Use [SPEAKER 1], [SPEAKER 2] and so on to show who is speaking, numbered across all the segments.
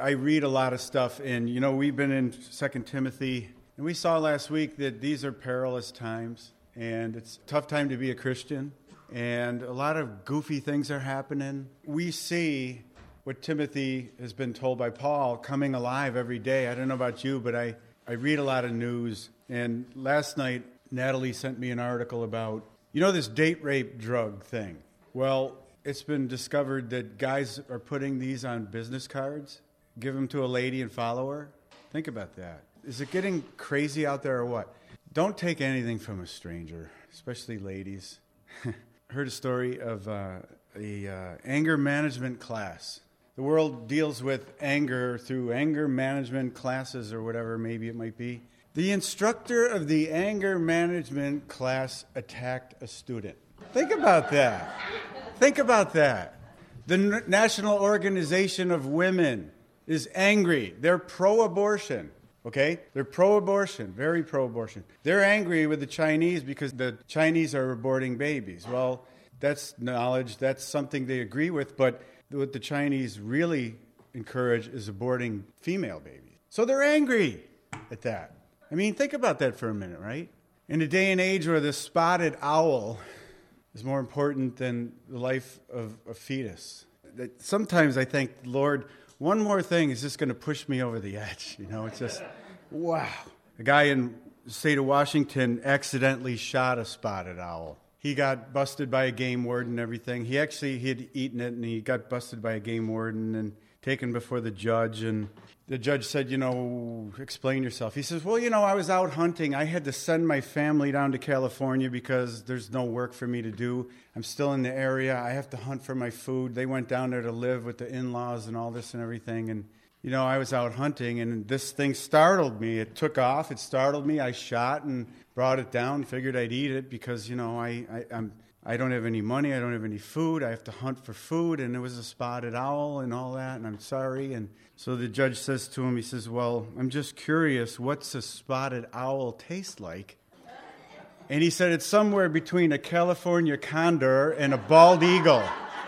[SPEAKER 1] I read a lot of stuff, and, we've been in 2 Timothy, and we saw last week that these are perilous times, and it's a tough time to be a Christian, and a lot of goofy things are happening. We see what Timothy has been told by Paul coming alive every day. I don't know about you, but I read a lot of news, and last night, Natalie sent me an article about, this date rape drug thing. Well, it's been discovered that guys are putting these on business cards, give them to a lady and follow her. Think about that. Is it getting crazy out there or what? Don't take anything from a stranger, especially ladies. Heard a story of a anger management class. The world deals with anger through anger management classes or whatever maybe it might be. The instructor of the anger management class attacked a student. Think about that. Think about that. The National Organization of Women is angry. They're pro-abortion, okay? They're pro-abortion, very pro-abortion. They're angry with the Chinese because the Chinese are aborting babies. Well, that's knowledge. That's something they agree with, but what the Chinese really encourage is aborting female babies. So they're angry at that. I mean, think about that for a minute, right? In a day and age where the spotted owl is more important than the life of a fetus. Sometimes I think, Lord, one more thing is just going to push me over the edge. It's just, wow. A guy in the state of Washington accidentally shot a spotted owl. He got busted by a game warden and everything. He had eaten it, and he got busted by a game warden and taken before the judge. And the judge said, explain yourself. He says, well, I was out hunting. I had to send my family down to California because there's no work for me to do. I'm still in the area. I have to hunt for my food. They went down there to live with the in-laws and all this and everything. And, I was out hunting, and this thing startled me. It took off. It startled me. I shot and brought it down, figured I'd eat it because, I don't have any money. I don't have any food. I have to hunt for food, and it was a spotted owl and all that, and I'm sorry. And so the judge says to him, he says, well, I'm just curious, what's a spotted owl taste like? And he said, it's somewhere between a California condor and a bald eagle.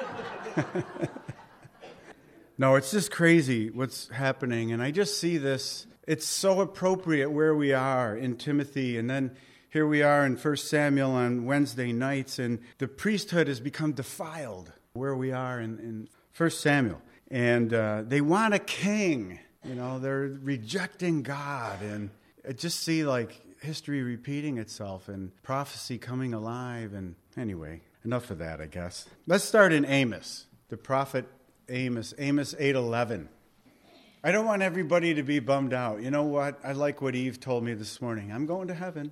[SPEAKER 1] No, it's just crazy what's happening, and I just see this. It's so appropriate where we are in Timothy, and then here we are in 1 Samuel on Wednesday nights, and the priesthood has become defiled where we are in 1 Samuel. And they want a king. They're rejecting God. And I just see, history repeating itself and prophecy coming alive. And anyway, enough of that, I guess. Let's start in Amos, the prophet Amos 8:11. I don't want everybody to be bummed out. You know what? I like what Eve told me this morning. I'm going to heaven.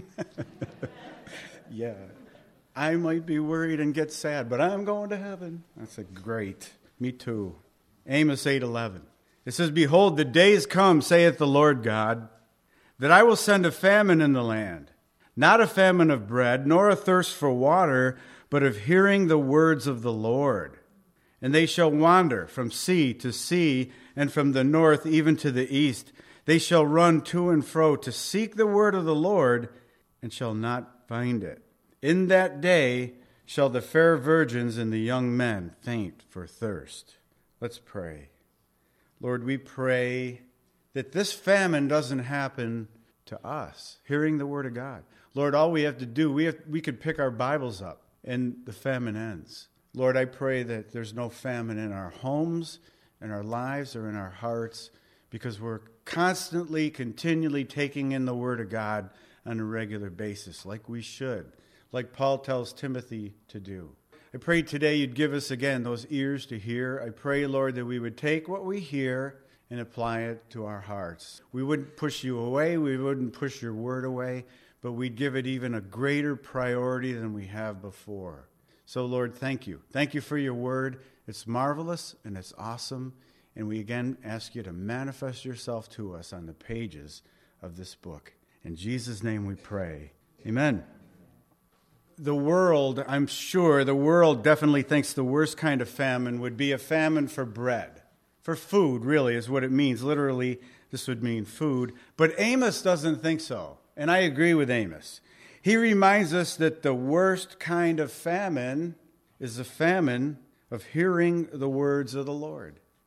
[SPEAKER 1] Yeah. I might be worried and get sad, but I'm going to heaven. That's great. Me too. Amos 8:11. It says, behold, the days come, saith the Lord God, that I will send a famine in the land, not a famine of bread, nor a thirst for water, but of hearing the words of the Lord. And they shall wander from sea to sea, and from the north even to the east. They shall run to and fro to seek the word of the Lord, and shall not find it. In that day shall the fair virgins and the young men faint for thirst. Let's pray. Lord, we pray that this famine doesn't happen to us, hearing the word of God. Lord, all we have to do, we could pick our Bibles up, and the famine ends. Lord, I pray that there's no famine in our homes, in our lives, or in our hearts, because we're constantly, continually taking in the Word of God on a regular basis, like we should, like Paul tells Timothy to do. I pray today you'd give us, again, those ears to hear. I pray, Lord, that we would take what we hear and apply it to our hearts. We wouldn't push you away. We wouldn't push your Word away, but we'd give it even a greater priority than we have before. So, Lord, thank you. Thank you for your word. It's marvelous and it's awesome. And we again ask you to manifest yourself to us on the pages of this book. In Jesus' name we pray. Amen. The world, I'm sure, the world definitely thinks the worst kind of famine would be a famine for bread. For food, really, is what it means. Literally, this would mean food. But Amos doesn't think so. And I agree with Amos. He reminds us that the worst kind of famine is the famine of hearing the words of the Lord.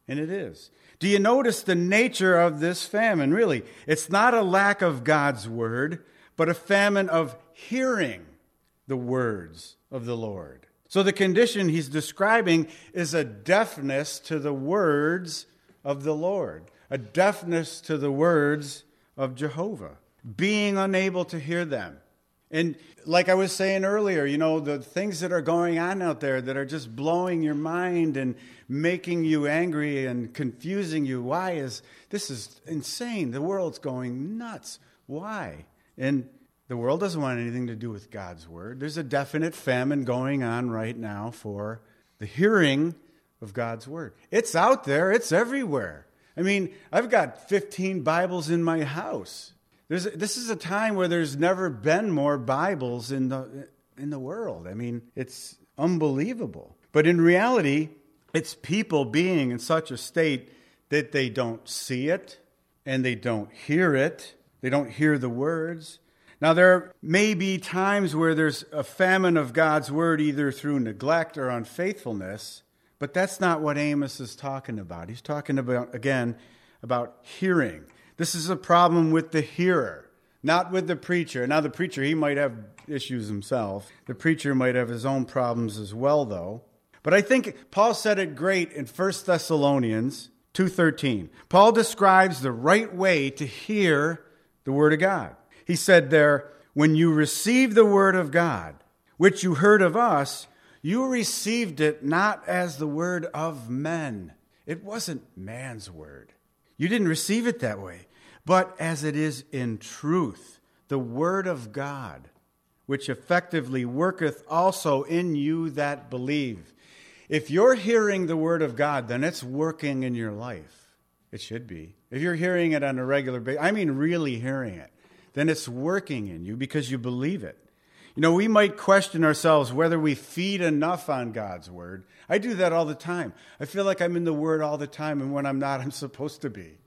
[SPEAKER 1] And it is. Do you notice the nature of this famine? Really, it's not a lack of God's word, but a famine of hearing the words of the Lord. So the condition he's describing is a deafness to the words of the Lord, a deafness to the words of Jehovah, being unable to hear them. And like I was saying earlier, the things that are going on out there that are just blowing your mind and making you angry and confusing you. This is insane. The world's going nuts. Why? And the world doesn't want anything to do with God's word. There's a definite famine going on right now for the hearing of God's word. It's out there. It's everywhere. I mean, I've got 15 Bibles in my house. This is a time where there's never been more Bibles in the world. I mean, it's unbelievable. But in reality, it's people being in such a state that they don't see it and they don't hear it. They don't hear the words. Now, there may be times where there's a famine of God's word either through neglect or unfaithfulness, but that's not what Amos is talking about. He's talking about, again, about hearing. This is a problem with the hearer, not with the preacher. Now, the preacher, he might have issues himself. The preacher might have his own problems as well, though. But I think Paul said it great in 1 Thessalonians 2:13. Paul describes the right way to hear the word of God. He said there, when you received the word of God, which you heard of us, you received it not as the word of men. It wasn't man's word. You didn't receive it that way, but as it is in truth, the word of God, which effectively worketh also in you that believe. If you're hearing the word of God, then it's working in your life. It should be. If you're hearing it on a regular basis, I mean really hearing it, then it's working in you because you believe it. We might question ourselves whether we feed enough on God's word. I do that all the time. I feel like I'm in the word all the time, and when I'm not, I'm supposed to be.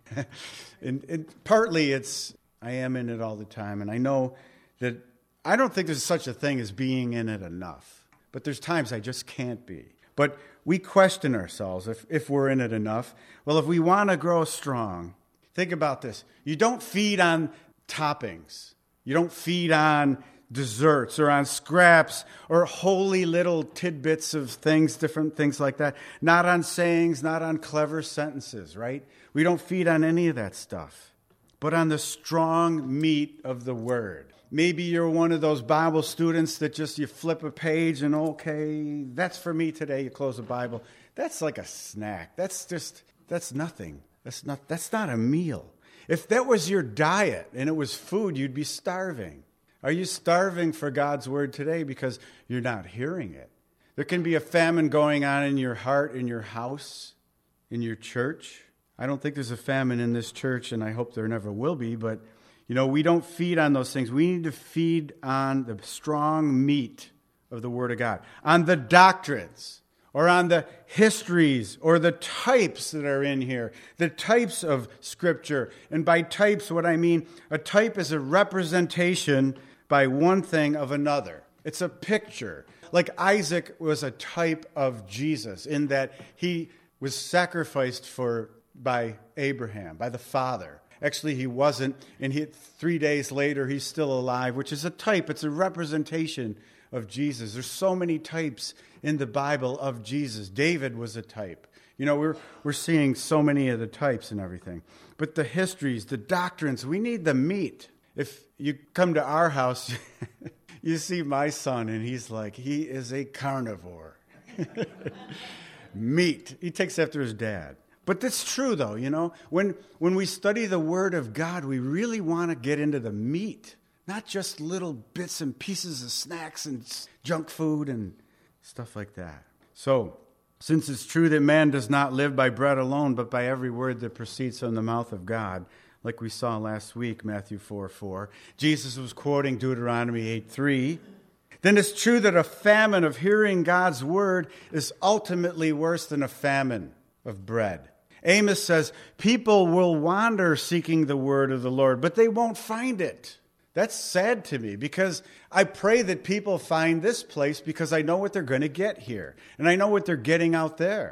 [SPEAKER 1] and partly I am in it all the time, and I know that I don't think there's such a thing as being in it enough. But there's times I just can't be. But we question ourselves if we're in it enough. Well, if we want to grow strong, think about this. You don't feed on toppings. You don't feed on desserts or on scraps or holy little tidbits of things, different things like that. Not on sayings, not on clever sentences, right? We don't feed on any of that stuff, but on the strong meat of the word. Maybe you're one of those Bible students that you flip a page and okay, that's for me today. You close the Bible. That's like a snack. That's nothing. That's not a meal. If that was your diet and it was food, you'd be starving. Are you starving for God's word today because you're not hearing it? There can be a famine going on in your heart, in your house, in your church. I don't think there's a famine in this church, and I hope there never will be, but we don't feed on those things. We need to feed on the strong meat of the Word of God, on the doctrines, or on the histories, or the types that are in here, the types of Scripture. And by types, what I mean, a type is a representation by one thing of another. It's a picture. Like Isaac was a type of Jesus in that he was sacrificed by Abraham, by the father. Actually, he wasn't, and 3 days later, he's still alive, which is a type. It's a representation of Jesus. There's so many types in the Bible of Jesus. David was a type. We're seeing so many of the types and everything. But the histories, the doctrines, we need the meat. If you come to our house, you see my son, and he is a carnivore. Meat. He takes after his dad. But that's true, though, When we study the Word of God, we really want to get into the meat, not just little bits and pieces of snacks and junk food and stuff like that. So, since it's true that man does not live by bread alone, but by every word that proceeds from the mouth of God, like we saw last week, Matthew 4:4, Jesus was quoting Deuteronomy 8:3, then it's true that a famine of hearing God's word is ultimately worse than a famine of bread. Amos says, people will wander seeking the word of the Lord, but they won't find it. That's sad to me because I pray that people find this place because I know what they're going to get here. And I know what they're getting out there.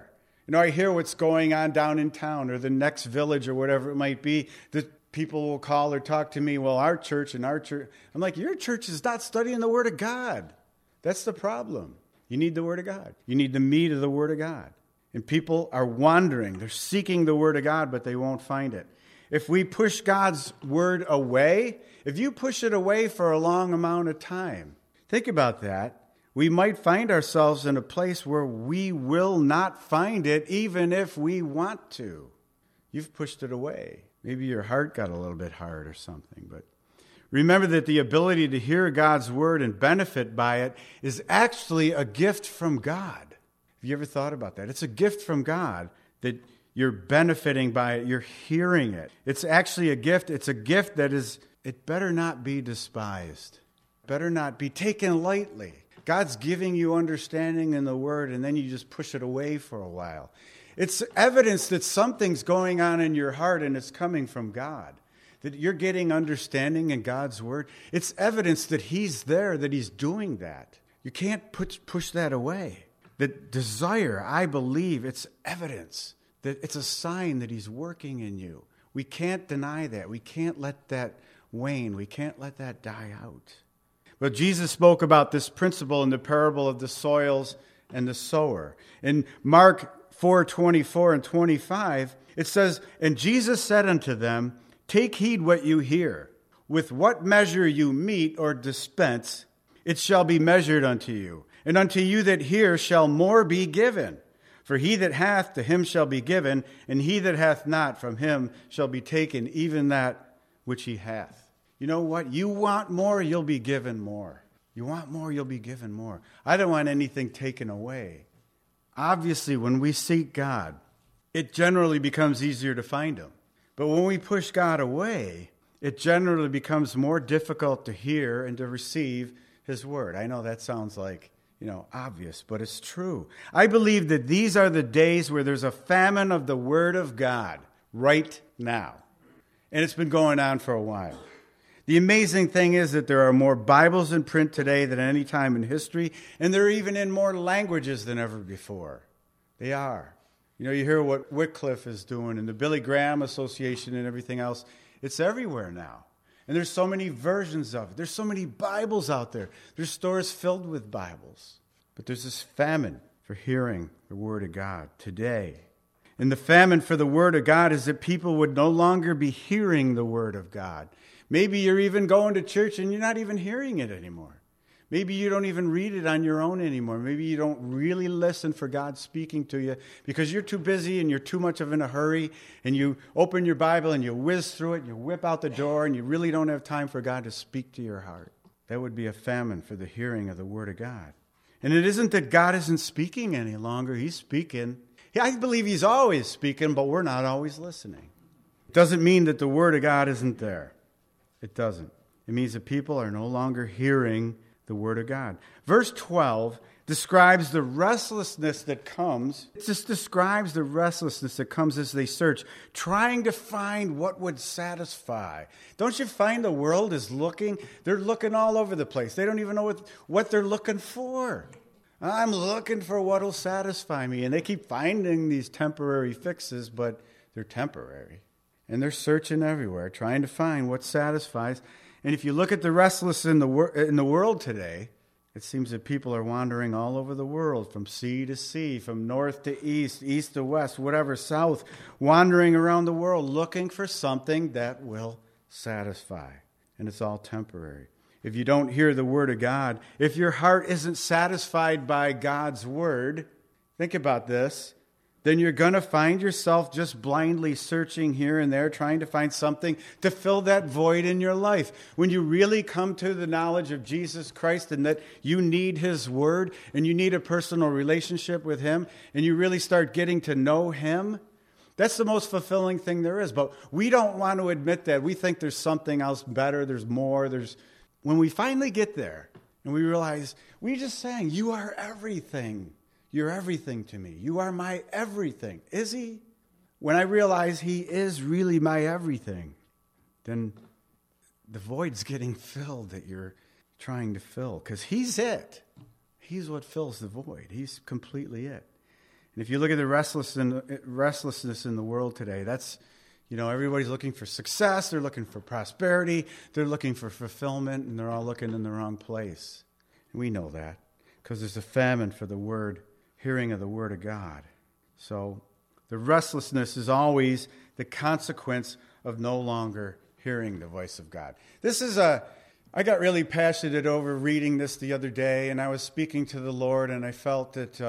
[SPEAKER 1] I hear what's going on down in town or the next village or whatever it might be. That people will call or talk to me, well, our church. I'm like, your church is not studying the Word of God. That's the problem. You need the Word of God. You need the meat of the Word of God. And people are wandering. They're seeking the Word of God, but they won't find it. If we push God's Word away, if you push it away for a long amount of time, think about that. We might find ourselves in a place where we will not find it even if we want to. You've pushed it away. Maybe your heart got a little bit hard or something, but remember that the ability to hear God's Word and benefit by it is actually a gift from God. Have you ever thought about that? It's a gift from God that you're benefiting by it. You're hearing it. It's actually a gift. It's a gift that it better not be despised. Better not be taken lightly. God's giving you understanding in the Word, and then you just push it away for a while. It's evidence that something's going on in your heart, and it's coming from God. That you're getting understanding in God's Word. It's evidence that He's there, that He's doing that. You can't push that away. That desire, I believe, it's evidence. That it's a sign that He's working in you. We can't deny that. We can't let that wane. We can't let that die out. But Jesus spoke about this principle in the parable of the soils and the sower. In Mark 4:24 and 25, it says, "And Jesus said unto them, Take heed what you hear. With what measure you mete or dispense, it shall be measured unto you. And unto you that hear shall more be given. For he that hath, to him shall be given, and he that hath not, from him shall be taken even that which he hath." You know what? You want more, you'll be given more. You want more, you'll be given more. I don't want anything taken away. Obviously, when we seek God, it generally becomes easier to find Him. But when we push God away, it generally becomes more difficult to hear and to receive His Word. I know that sounds like, obvious, but it's true. I believe that these are the days where there's a famine of the Word of God right now. And it's been going on for a while. The amazing thing is that there are more Bibles in print today than any time in history, and they're even in more languages than ever before. They are. You hear what Wycliffe is doing and the Billy Graham Association and everything else. It's everywhere now. And there's so many versions of it. There's so many Bibles out there. There's stores filled with Bibles. But there's this famine for hearing the Word of God today. And the famine for the Word of God is that people would no longer be hearing the Word of God. Maybe you're even going to church and you're not even hearing it anymore. Maybe you don't even read it on your own anymore. Maybe you don't really listen for God speaking to you because you're too busy and you're too much in a hurry, and you open your Bible and you whiz through it and you whip out the door and you really don't have time for God to speak to your heart. That would be a famine for the hearing of the Word of God. And it isn't that God isn't speaking any longer. He's speaking. I believe He's always speaking, but we're not always listening. It doesn't mean that the Word of God isn't there. It doesn't. It means that people are no longer hearing the Word of God. Verse 12 describes the restlessness that comes. It just describes the restlessness that comes as they search, trying to find what would satisfy. Don't you find the world is looking? They're looking all over the place. They don't even know what they're looking for. I'm looking for what will satisfy me. And they keep finding these temporary fixes, but they're temporary. And they're searching everywhere, trying to find what satisfies. And if you look at the restless in the world today, it seems that people are wandering all over the world, from sea to sea, from north to east, east to west, whatever, south, wandering around the world, looking for something that will satisfy. And it's all temporary. If you don't hear the Word of God, if your heart isn't satisfied by God's Word, think about this, then you're going to find yourself just blindly searching here and there, trying to find something to fill that void in your life. When you really come to the knowledge of Jesus Christ and that you need His Word and you need a personal relationship with Him and you really start getting to know Him, that's the most fulfilling thing there is. But we don't want to admit that. We think there's something else better, there's more. When we finally get there and we realize, we just sang, "You are everything. You're everything to me. You are my everything." Is He? When I realize He is really my everything, then the void's getting filled that you're trying to fill. Because He's it. He's what fills the void. He's completely it. And if you look at the restlessness in the world today, that's, everybody's looking for success, they're looking for prosperity, they're looking for fulfillment, and they're all looking in the wrong place. And we know that because there's a famine for the word, hearing of the word of God. So the restlessness is always the consequence of no longer hearing the voice of God. I got really passionate over reading this the other day, and I was speaking to the Lord, and I felt that,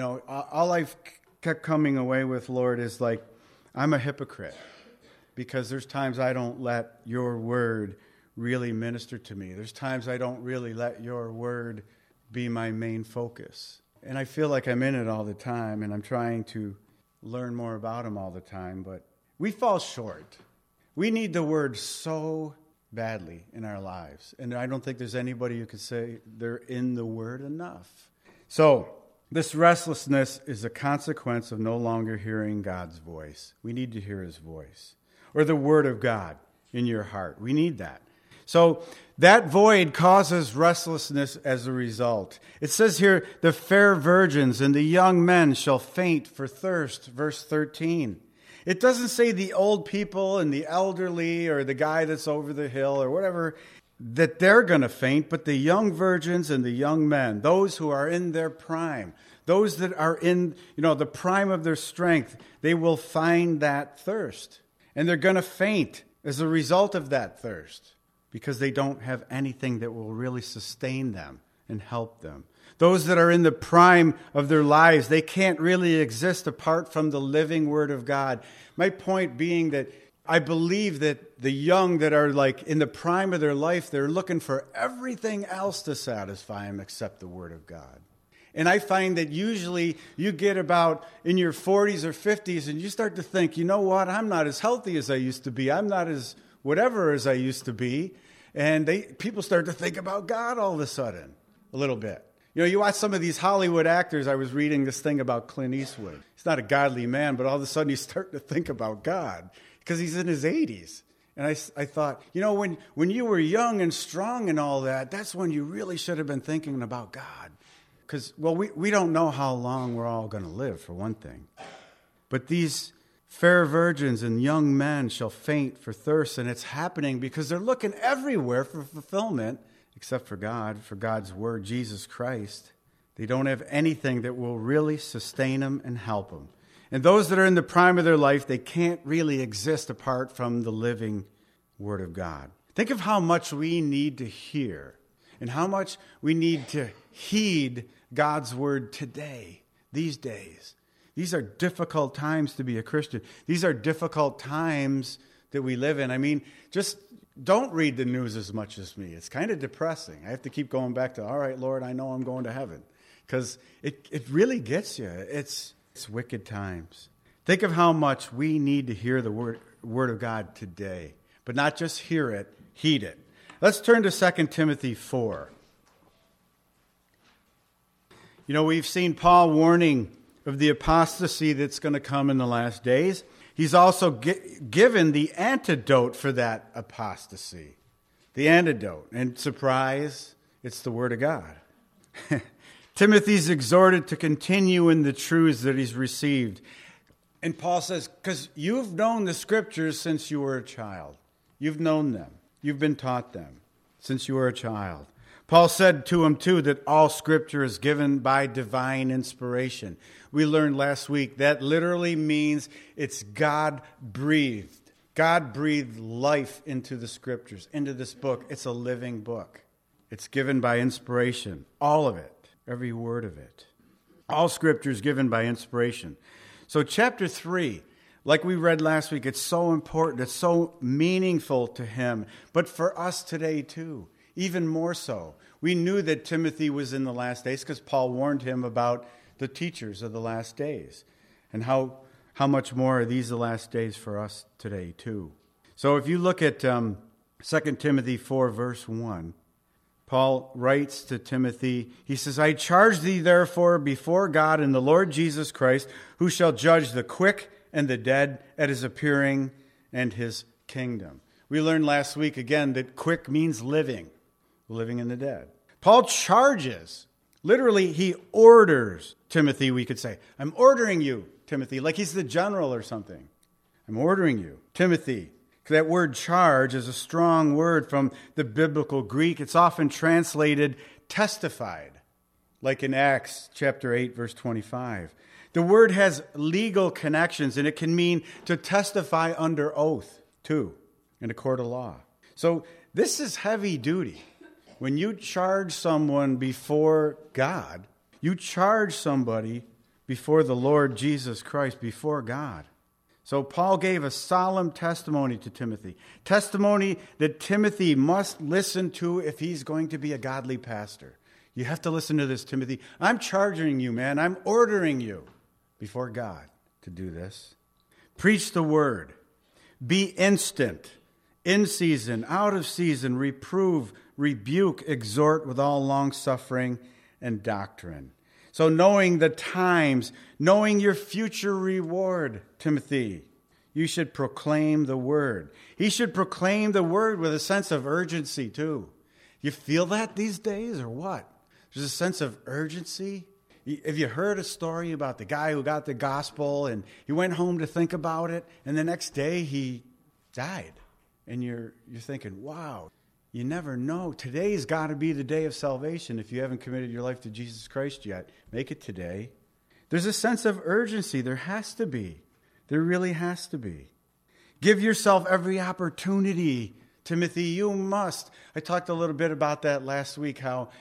[SPEAKER 1] all I've kept coming away with, Lord, is like, I'm a hypocrite, because there's times I don't let your word really minister to me. There's times I don't really let your word be my main focus. And I feel like I'm in it all the time, and I'm trying to learn more about him all the time, but we fall short. We need the word so badly in our lives. And I don't think there's anybody who could say they're in the word enough. So this restlessness is a consequence of no longer hearing God's voice. We need to hear his voice. Or the word of God in your heart. We need that. So that void causes restlessness as a result. It says here, the fair virgins and the young men shall faint for thirst, verse 13. It doesn't say the old people and the elderly or the guy that's over the hill or whatever, that they're going to faint, but the young virgins and the young men, those who are in their prime, those that are in, the prime of their strength, they will find that thirst. And they're going to faint as a result of that thirst because they don't have anything that will really sustain them and help them. Those that are in the prime of their lives, they can't really exist apart from the living Word of God. My point being that I believe that the young that are like in the prime of their life, they're looking for everything else to satisfy them except the Word of God. And I find that usually you get about in your 40s or 50s and you start to think, you know what, I'm not as healthy as I used to be. I'm not as whatever as I used to be. And people start to think about God all of a sudden, a little bit. You watch some of these Hollywood actors. I was reading this thing about Clint Eastwood. He's not a godly man, but all of a sudden he's starting to think about God because he's in his 80s. And I thought, when you were young and strong and all that, that's when you really should have been thinking about God. Because, we don't know how long we're all going to live, for one thing. But these fair virgins and young men shall faint for thirst, and it's happening because they're looking everywhere for fulfillment, except for God, for God's word, Jesus Christ. They don't have anything that will really sustain them and help them. And those that are in the prime of their life, they can't really exist apart from the living word of God. Think of how much we need to hear and how much we need to heed God's word today, these days. These are difficult times to be a Christian. These are difficult times that we live in. I mean, just don't read the news as much as me. It's kind of depressing. I have to keep going back to, all right, Lord, I know I'm going to heaven. Because it really gets you. It's wicked times. Think of how much we need to hear the word of God today. But not just hear it, heed it. Let's turn to 2 Timothy 4. We've seen Paul warning of the apostasy that's going to come in the last days. He's also given the antidote for that apostasy. The antidote. And surprise, it's the Word of God. Timothy's exhorted to continue in the truths that he's received. And Paul says, because you've known the Scriptures since you were a child. You've known them. You've been taught them since you were a child. Paul said to him, too, that all Scripture is given by divine inspiration. We learned last week that literally means it's God-breathed. God breathed life into the Scriptures, into this book. It's a living book. It's given by inspiration. All of it. Every word of it. All Scripture is given by inspiration. So chapter 3, like we read last week, it's so important. It's so meaningful to him. But for us today, too. Even more so. We knew that Timothy was in the last days because Paul warned him about the teachers of the last days. And how much more are these the last days for us today, too. So if you look at 2 Timothy 4, verse 1, Paul writes to Timothy, he says, I charge thee therefore before God and the Lord Jesus Christ, who shall judge the quick and the dead at his appearing and his kingdom. We learned last week again that quick means living in the dead. Paul charges Literally, he orders Timothy, we could say. I'm ordering you, Timothy, like he's the general or something. I'm ordering you, Timothy. That word charge is a strong word from the biblical Greek. It's often translated testified, like in Acts chapter 8, verse 25. The word has legal connections, and it can mean to testify under oath, too, in a court of law. So this is heavy duty. When you charge someone before God, you charge somebody before the Lord Jesus Christ, before God. So Paul gave a solemn testimony to Timothy, testimony that Timothy must listen to if he's going to be a godly pastor. You have to listen to this, Timothy. I'm charging you, man. I'm ordering you before God to do this. Preach the word. Be instant, in season, out of season, reprove, rebuke, exhort with all long-suffering and doctrine. So knowing the times, knowing your future reward, Timothy, you should proclaim the word. He should proclaim the word with a sense of urgency, too. You feel that these days or what? There's a sense of urgency. Have you heard a story about the guy who got the gospel and he went home to think about it, and the next day he died? And you're thinking, wow, you never know. Today's got to be the day of salvation. If you haven't committed your life to Jesus Christ yet, make it today. There's a sense of urgency. There has to be. There really has to be. Give yourself every opportunity, Timothy. You must. I talked a little bit about that last week, how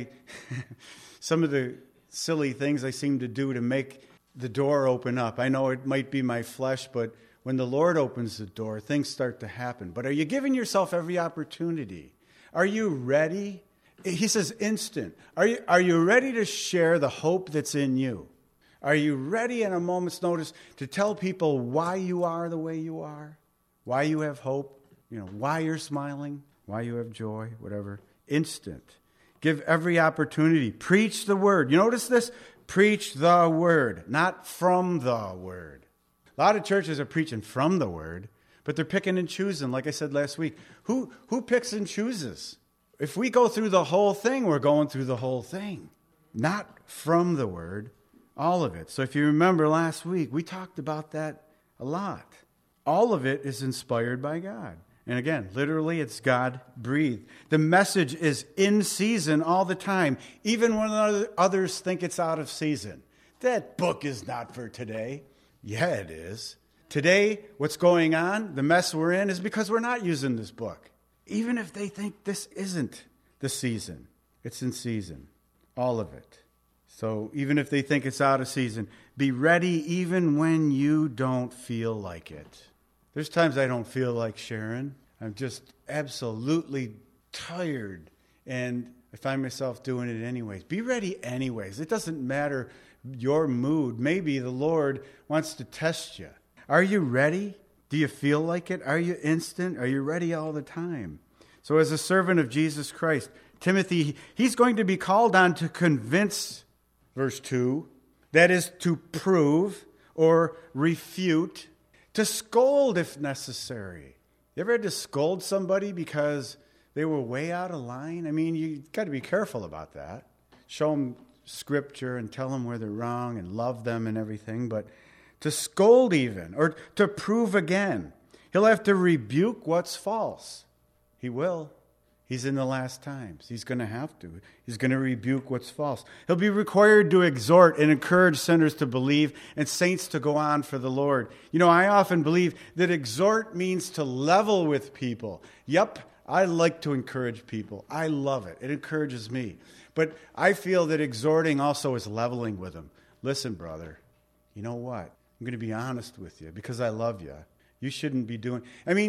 [SPEAKER 1] some of the silly things I seem to do to make the door open up. I know it might be my flesh, but when the Lord opens the door, things start to happen. But are you giving yourself every opportunity? Are you ready? He says instant. Are you ready to share the hope that's in you? Are you ready in a moment's notice to tell people why you are the way you are? Why you have hope? Why you're smiling? Why you have joy? Whatever. Instant. Give every opportunity. Preach the word. You notice this? Preach the word, not from the word. A lot of churches are preaching from the word, but they're picking and choosing, like I said last week. Who picks and chooses? If we go through the whole thing, we're going through the whole thing. Not from the word, all of it. So if you remember last week, we talked about that a lot. All of it is inspired by God. And again, literally, it's God-breathed. The message is in season all the time, even when others think it's out of season. That book is not for today. Yeah, it is. Today, what's going on, the mess we're in, is because we're not using this book. Even if they think this isn't the season, it's in season, all of it. So even if they think it's out of season, be ready even when you don't feel like it. There's times I don't feel like sharing. I'm just absolutely tired, and I find myself doing it anyways. Be ready anyways. It doesn't matter your mood. Maybe the Lord wants to test you. Are you ready? Do you feel like it? Are you instant? Are you ready all the time? So as a servant of Jesus Christ, Timothy, he's going to be called on to convince, verse 2, that is to prove or refute, to scold if necessary. You ever had to scold somebody because they were way out of line? I mean, you got to be careful about that. Show them Scripture and tell them where they're wrong and love them and everything, but to scold even, or to prove again. He'll have to rebuke what's false. He will. He's in the last times. He's going to have to. He's going to rebuke what's false. He'll be required to exhort and encourage sinners to believe and saints to go on for the Lord. I often believe that exhort means to level with people. Yep, I like to encourage people. I love it. It encourages me. But I feel that exhorting also is leveling with them. Listen, brother, you know what? I'm going to be honest with you because I love you. You shouldn't be doing...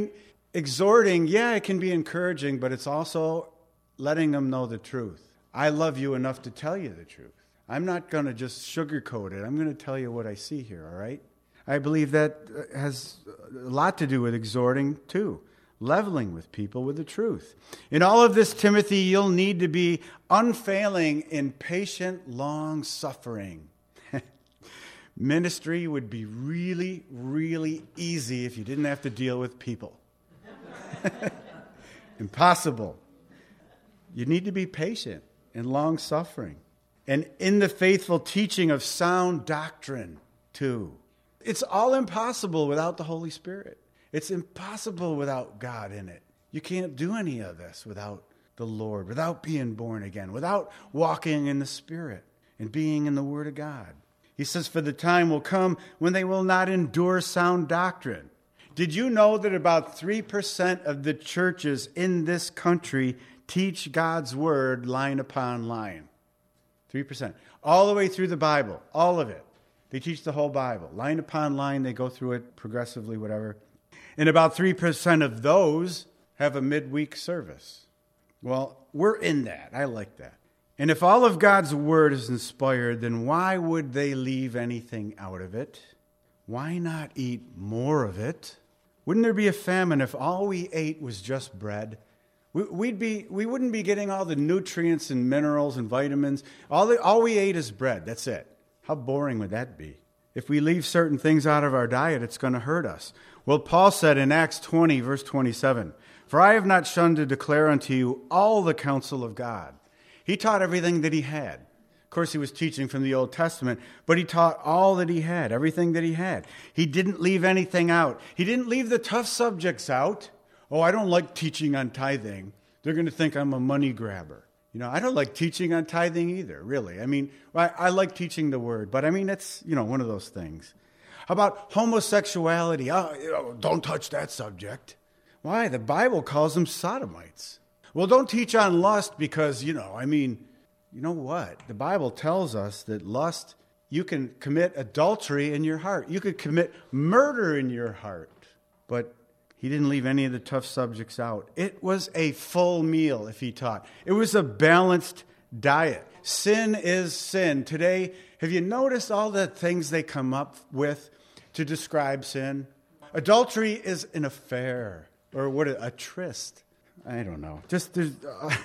[SPEAKER 1] exhorting, yeah, it can be encouraging, but it's also letting them know the truth. I love you enough to tell you the truth. I'm not going to just sugarcoat it. I'm going to tell you what I see here, all right? I believe that has a lot to do with exhorting, too. Leveling with people with the truth. In all of this, Timothy, you'll need to be unfailing in patient, long-suffering. Ministry would be really, really easy if you didn't have to deal with people. Impossible. You need to be patient and long-suffering. and in the faithful teaching of sound doctrine too. It's all impossible without the Holy Spirit. It's impossible without God in it. You can't do any of this without the Lord, without being born again, without walking in the Spirit and being in the Word of God. He says, for the time will come when they will not endure sound doctrine. Did you know that about 3% of the churches in this country teach God's Word line upon line? 3%. All the way through the Bible, all of it. They teach the whole Bible. Line upon line, they go through it progressively, whatever. And about 3% of those have a midweek service. Well, we're in that. I like that. And if all of God's Word is inspired, then why would they leave anything out of it? Why not eat more of it? Wouldn't there be a famine if all we ate was just bread? We wouldn't be getting all the nutrients and minerals and vitamins. All we ate is bread. That's it. How boring would that be? If we leave certain things out of our diet, it's going to hurt us. Well, Paul said in Acts 20, verse 27, for I have not shunned to declare unto you all the counsel of God. He taught everything that he had. Of course, he was teaching from the Old Testament, but he taught all that he had, everything that he had. He didn't leave anything out. He didn't leave the tough subjects out. Oh, I don't like teaching on tithing. They're going to think I'm a money grabber. I don't like teaching on tithing either, really. I like teaching the Word, but it's, one of those things. How about homosexuality? Oh, don't touch that subject. Why? The Bible calls them sodomites. Well, don't teach on lust because, you know what? The Bible tells us that lust, you can commit adultery in your heart. You could commit murder in your heart. But he didn't leave any of the tough subjects out. It was a full meal, if he taught. It was a balanced diet. Sin is sin. Today, have you noticed all the things they come up with to describe sin? Adultery is an affair, or a tryst. I don't know. Just there's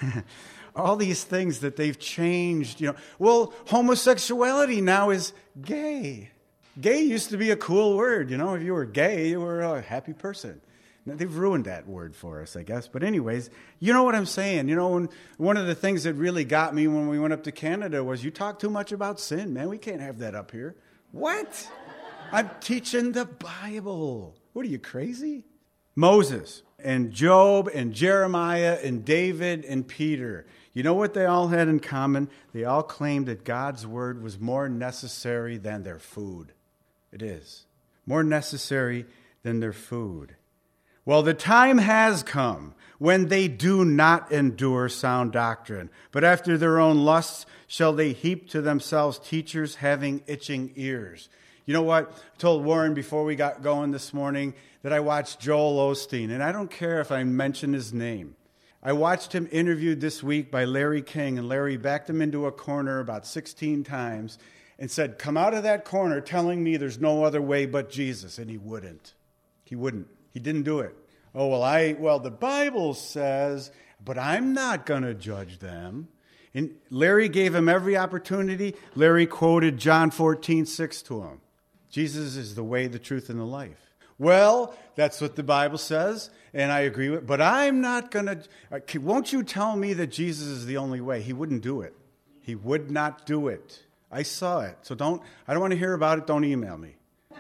[SPEAKER 1] all these things that they've changed. Well, homosexuality now is gay. Gay used to be a cool word. If you were gay, you were a happy person. They've ruined that word for us, I guess. But anyways, you know what I'm saying. One of the things that really got me when we went up to Canada was you talk too much about sin, man. We can't have that up here. What? I'm teaching the Bible. What are you, crazy? Moses and Job and Jeremiah and David and Peter. You know what they all had in common? They all claimed that God's Word was more necessary than their food. It is. More necessary than their food. Well, the time has come when they do not endure sound doctrine, but after their own lusts shall they heap to themselves teachers having itching ears. You know what? I told Warren before we got going this morning that I watched Joel Osteen, and I don't care if I mention his name. I watched him interviewed this week by Larry King, and Larry backed him into a corner about 16 times and said, come out of that corner telling me there's no other way but Jesus, and he wouldn't. He wouldn't. He didn't do it. Oh, the Bible says, but I'm not going to judge them. And Larry gave him every opportunity. Larry quoted John 14:6 to him. Jesus is the way, the truth, and the life. Well, that's what the Bible says, and I agree with it, but I'm not going to... Won't you tell me that Jesus is the only way? He wouldn't do it. He would not do it. I saw it. So I don't want to hear about it. Don't email me.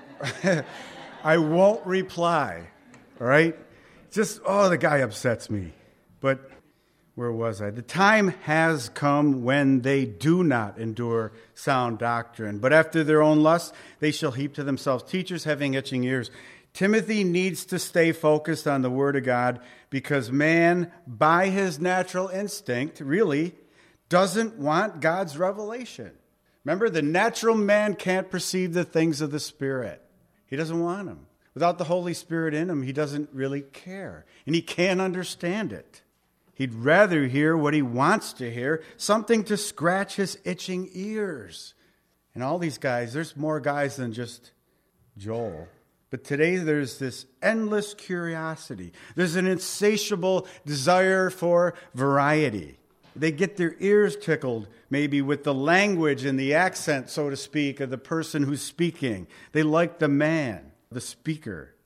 [SPEAKER 1] I won't reply. All right? The guy upsets me. But where was I? The time has come when they do not endure sound doctrine, but after their own lusts, they shall heap to themselves teachers having itching ears. Timothy needs to stay focused on the Word of God because man, by his natural instinct, really doesn't want God's revelation. Remember, the natural man can't perceive the things of the Spirit. He doesn't want them. Without the Holy Spirit in him, he doesn't really care, and he can't understand it. He'd rather hear what he wants to hear, something to scratch his itching ears. And all these guys, there's more guys than just Joel. But today there's this endless curiosity. There's an insatiable desire for variety. They get their ears tickled, maybe with the language and the accent, so to speak, of the person who's speaking. They like the man, the speaker.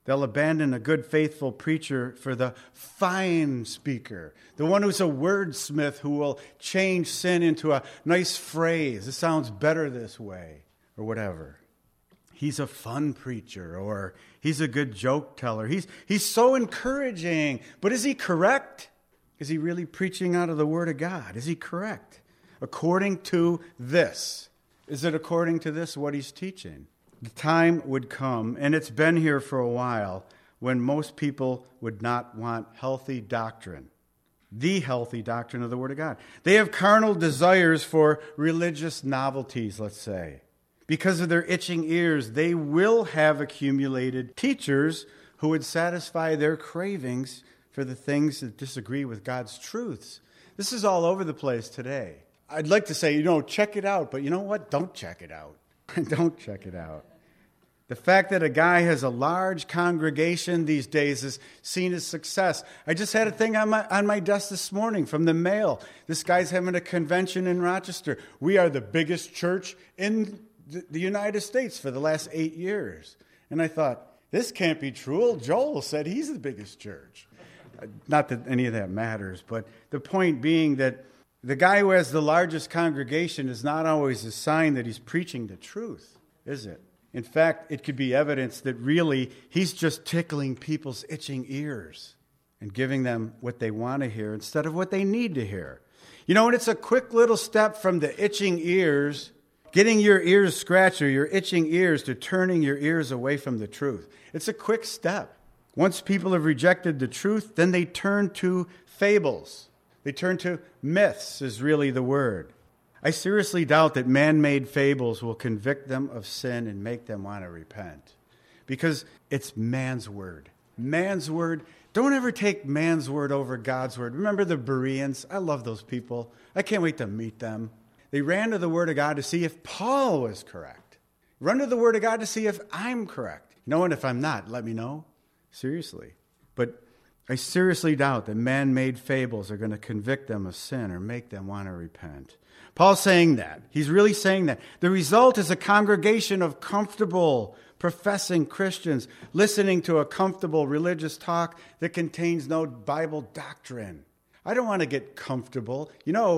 [SPEAKER 1] They'll abandon a good, faithful preacher for the fine speaker, the one who's a wordsmith who will change sin into a nice phrase. It sounds better this way, or whatever. He's a fun preacher, or he's a good joke teller. He's so encouraging. But is he correct? Is he really preaching out of the Word of God? Is he correct? According to this. Is it according to this what he's teaching? The time would come, and it's been here for a while, when most people would not want healthy doctrine. The healthy doctrine of the Word of God. They have carnal desires for religious novelties, let's say. Because of their itching ears, they will have accumulated teachers who would satisfy their cravings for the things that disagree with God's truths. This is all over the place today. I'd like to say, check it out, but you know what? Don't check it out. Don't check it out. The fact that a guy has a large congregation these days is seen as success. I just had a thing on my desk this morning from the Mail. This guy's having a convention in Rochester. We are the biggest church in the United States for the last 8 years. And I thought, this can't be true. Joel said he's the biggest church. Not that any of that matters, but the point being that the guy who has the largest congregation is not always a sign that he's preaching the truth, is it? In fact, it could be evidence that really he's just tickling people's itching ears and giving them what they want to hear instead of what they need to hear. And it's a quick little step from the itching ears, getting your ears scratched or your itching ears, to turning your ears away from the truth. It's a quick step. Once people have rejected the truth, then they turn to fables. They turn to myths, is really the word. I seriously doubt that man-made fables will convict them of sin and make them want to repent. Because it's man's word. Man's word. Don't ever take man's word over God's word. Remember the Bereans? I love those people. I can't wait to meet them. They ran to the Word of God to see if Paul was correct. Run to the Word of God to see if I'm correct. And if I'm not, let me know. Seriously. But I seriously doubt that man-made fables are going to convict them of sin or make them want to repent. Paul's saying that. He's really saying that. The result is a congregation of comfortable, professing Christians listening to a comfortable religious talk that contains no Bible doctrine. I don't want to get comfortable.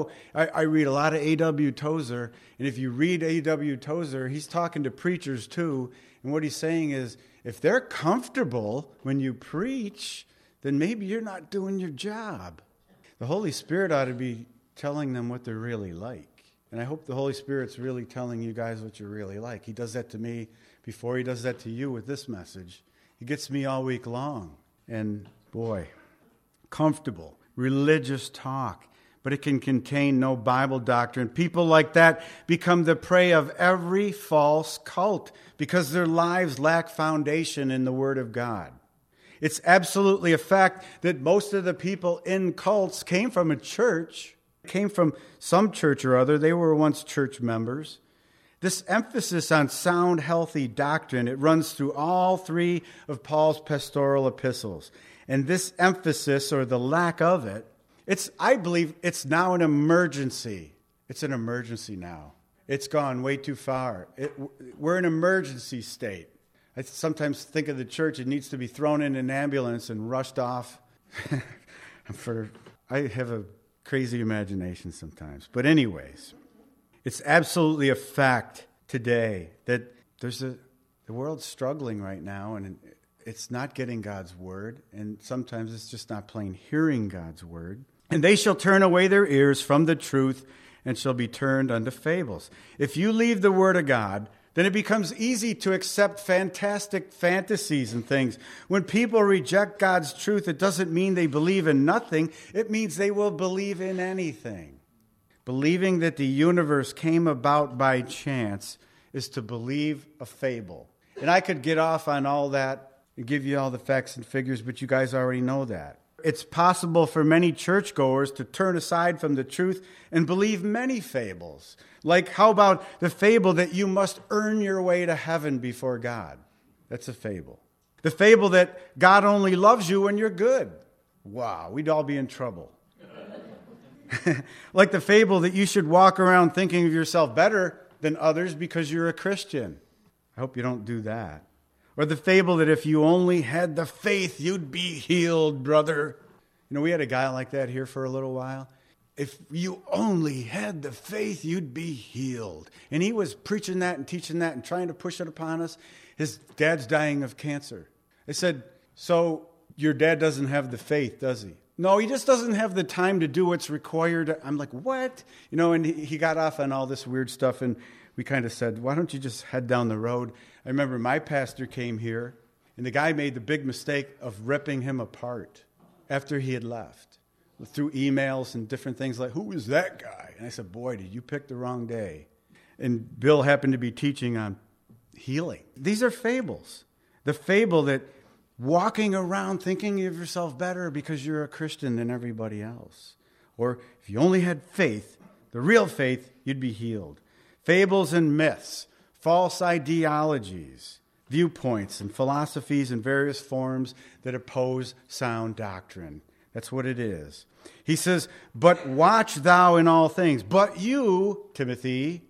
[SPEAKER 1] I read a lot of A.W. Tozer, and if you read A.W. Tozer, he's talking to preachers too, and what he's saying is, if they're comfortable when you preach, then maybe you're not doing your job. The Holy Spirit ought to be telling them what they're really like. And I hope the Holy Spirit's really telling you guys what you're really like. He does that to me before he does that to you with this message. He gets me all week long. And boy, comfortable, religious talk, but it can contain no Bible doctrine. People like that become the prey of every false cult because their lives lack foundation in the Word of God. It's absolutely a fact that most of the people in cults came from a church, came from some church or other. They were once church members. This emphasis on sound, healthy doctrine, it runs through all three of Paul's pastoral epistles. And this emphasis, or the lack of it, I believe it's now an emergency. It's an emergency now. It's gone way too far. We're in an emergency state. I sometimes think of the church, it needs to be thrown in an ambulance and rushed off. I have a crazy imagination sometimes. But anyways, it's absolutely a fact today that the world's struggling right now, and it's not getting God's word, and sometimes it's just not plain hearing God's word. And they shall turn away their ears from the truth and shall be turned unto fables. If you leave the word of God, then it becomes easy to accept fantastic fantasies and things. When people reject God's truth, it doesn't mean they believe in nothing. It means they will believe in anything. Believing that the universe came about by chance is to believe a fable. And I could get off on all that and give you all the facts and figures, but you guys already know that. It's possible for many churchgoers to turn aside from the truth and believe many fables. Like, how about the fable that you must earn your way to heaven before God? That's a fable. The fable that God only loves you when you're good. Wow, we'd all be in trouble. Like the fable that you should walk around thinking of yourself better than others because you're a Christian. I hope you don't do that. Or the fable that if you only had the faith, you'd be healed, brother. You know, we had a guy like that here for a little while. If you only had the faith, you'd be healed. And he was preaching that and teaching that and trying to push it upon us. His dad's dying of cancer. I said, so your dad doesn't have the faith, does he? No, he just doesn't have the time to do what's required. I'm like, what? You know, and he got off on all this weird stuff, and we kind of said, why don't you just head down the road? I remember my pastor came here, and the guy made the big mistake of ripping him apart after he had left through emails and different things like, who is that guy? And I said, boy, did you pick the wrong day. And Bill happened to be teaching on healing. These are fables. The fable that walking around thinking of yourself better because you're a Christian than everybody else. Or if you only had faith, the real faith, you'd be healed. Fables and myths, false ideologies, viewpoints and philosophies in various forms that oppose sound doctrine. That's what it is. He says, but watch thou in all things. But you, Timothy,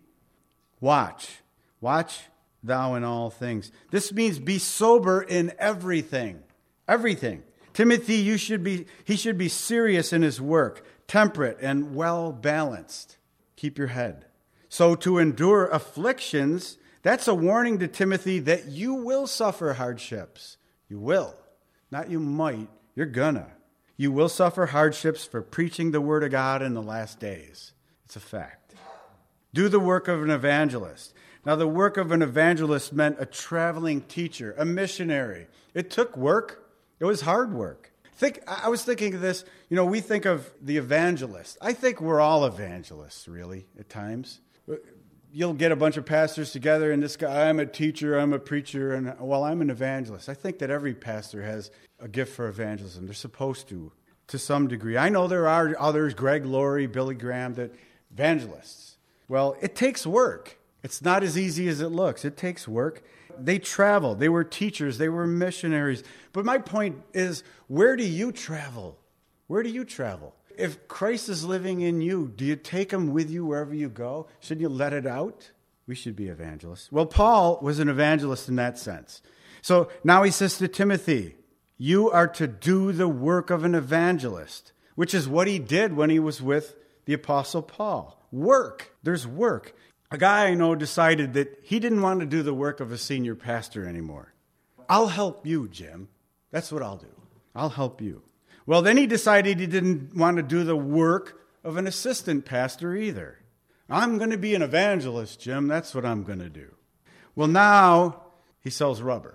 [SPEAKER 1] watch. Watch thou in all things. This means be sober in everything. Everything. Timothy, he should be serious in his work, temperate and well balanced. Keep your head. So to endure afflictions, that's a warning to Timothy that you will suffer hardships. You will. Not you might. You're gonna. You will suffer hardships for preaching the word of God in the last days. It's a fact. Do the work of an evangelist. Now, the work of an evangelist meant a traveling teacher, a missionary. It took work. It was hard work. I was thinking of this. You know, we think of the evangelist. I think we're all evangelists, really, at times. You'll get a bunch of pastors together, and this guy, I'm a teacher, I'm a preacher, and, well, I'm an evangelist. I think that every pastor has a gift for evangelism. They're supposed to some degree. I know there are others, Greg Laurie, Billy Graham, that evangelists. Well, it takes work. It's not as easy as it looks. It takes work. They traveled. They were teachers. They were missionaries. But my point is, where do you travel? Where do you travel? If Christ is living in you, do you take him with you wherever you go? Shouldn't you let it out? We should be evangelists. Well, Paul was an evangelist in that sense. So now he says to Timothy, you are to do the work of an evangelist, which is what he did when he was with the Apostle Paul. Work. There's work. A guy I know decided that he didn't want to do the work of a senior pastor anymore. I'll help you, Jim. That's what I'll do. I'll help you. Well, then he decided he didn't want to do the work of an assistant pastor either. I'm going to be an evangelist, Jim. That's what I'm going to do. Well, now he sells rubber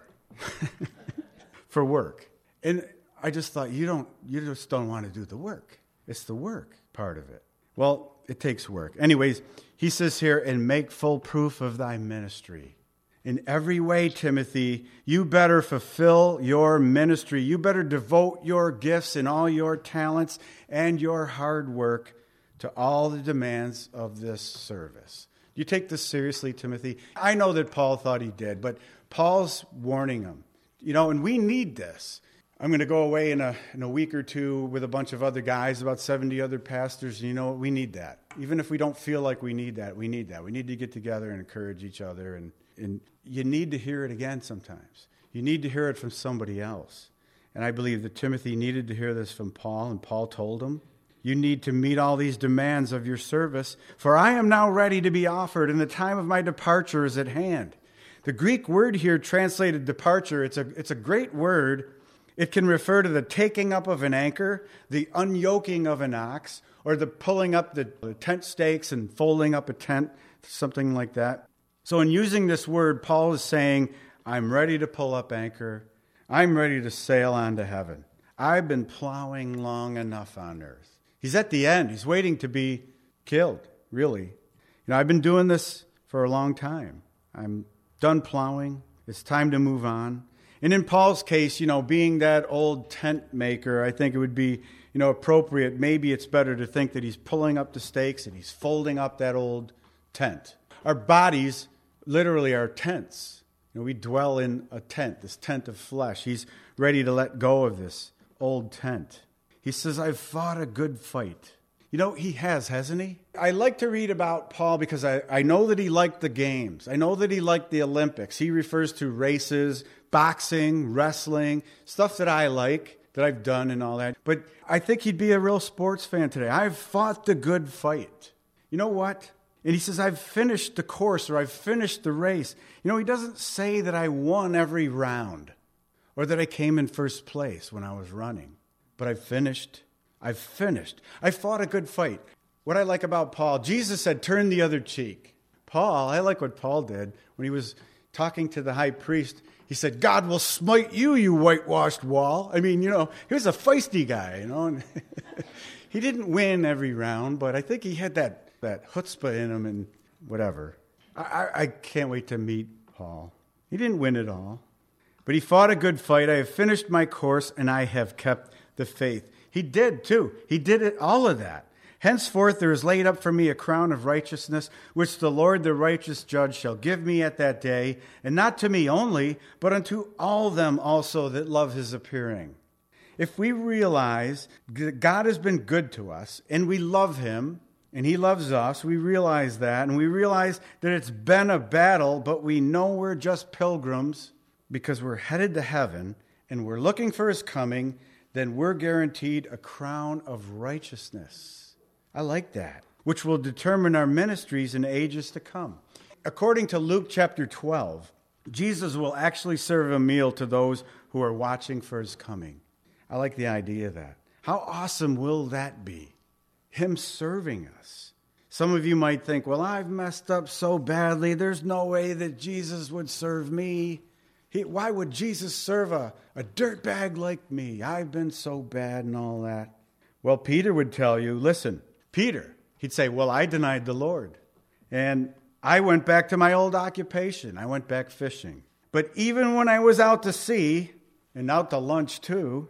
[SPEAKER 1] for work. And I just thought, you just don't want to do the work. It's the work part of it. Well, it takes work. Anyways, he says here, and make full proof of thy ministry. In every way, Timothy, you better fulfill your ministry. You better devote your gifts and all your talents and your hard work to all the demands of this service. Do you take this seriously, Timothy? I know that Paul thought he did, but Paul's warning him. You know, and we need this. I'm going to go away in a week or two with a bunch of other guys, about 70 other pastors. And you know what? We need that. Even if we don't feel like we need that, we need that. We need to get together and encourage each other. And you need to hear it again sometimes. You need to hear it from somebody else. And I believe that Timothy needed to hear this from Paul, and Paul told him, you need to meet all these demands of your service, for I am now ready to be offered, and the time of my departure is at hand. The Greek word here translated departure, it's a great word. It can refer to the taking up of an anchor, the unyoking of an ox, or the pulling up the tent stakes and folding up a tent, something like that. So in using this word, Paul is saying, I'm ready to pull up anchor. I'm ready to sail on to heaven. I've been plowing long enough on earth. He's at the end. He's waiting to be killed, really. You know, I've been doing this for a long time. I'm done plowing. It's time to move on. And in Paul's case, you know, being that old tent maker, I think it would be, you know, appropriate. Maybe it's better to think that he's pulling up the stakes and he's folding up that old tent. Our bodies literally are tents. You know, we dwell in a tent, this tent of flesh. He's ready to let go of this old tent. He says, I've fought a good fight. You know, he has, hasn't he? I like to read about Paul because I know that he liked the games. I know that he liked the Olympics. He refers to races, boxing, wrestling, stuff that I like, that I've done and all that. But I think he'd be a real sports fan today. I've fought the good fight. You know what? And he says, I've finished the course, or I've finished the race. You know, he doesn't say that I won every round or that I came in first place when I was running. But I've finished. I fought a good fight. What I like about Paul, Jesus said, turn the other cheek. Paul, I like what Paul did when he was talking to the high priest. He said, God will smite you, you whitewashed wall. I mean, you know, he was a feisty guy, you know. And he didn't win every round, but I think he had that chutzpah in him and whatever. I can't wait to meet Paul. He didn't win it all, but he fought a good fight. I have finished my course, and I have kept the faith. He did, too. He did it, all of that. Henceforth there is laid up for me a crown of righteousness, which the Lord, the righteous judge, shall give me at that day, and not to me only, but unto all them also that love his appearing. If we realize that God has been good to us, and we love him, and he loves us, we realize that, and we realize that it's been a battle, but we know we're just pilgrims because we're headed to heaven, and we're looking for his coming, then we're guaranteed a crown of righteousness. I like that, which will determine our ministries in ages to come. According to Luke chapter 12, Jesus will actually serve a meal to those who are watching for his coming. I like the idea of that. How awesome will that be? Him serving us. Some of you might think, well, I've messed up so badly, there's no way that Jesus would serve me. Why would Jesus serve a dirtbag like me? I've been so bad and all that. Well, Peter would tell you, listen, Peter, he'd say, well, I denied the Lord. And I went back to my old occupation. I went back fishing. But even when I was out to sea, and out to lunch too,